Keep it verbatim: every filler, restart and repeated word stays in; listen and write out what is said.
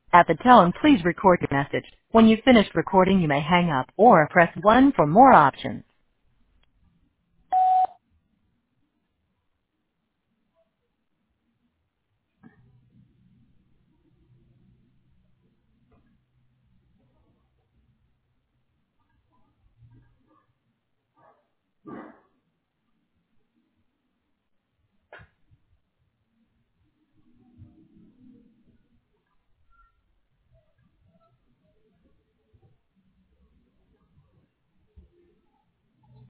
At the tone, please record your message. When you've finished recording, you may hang up or press one for more options.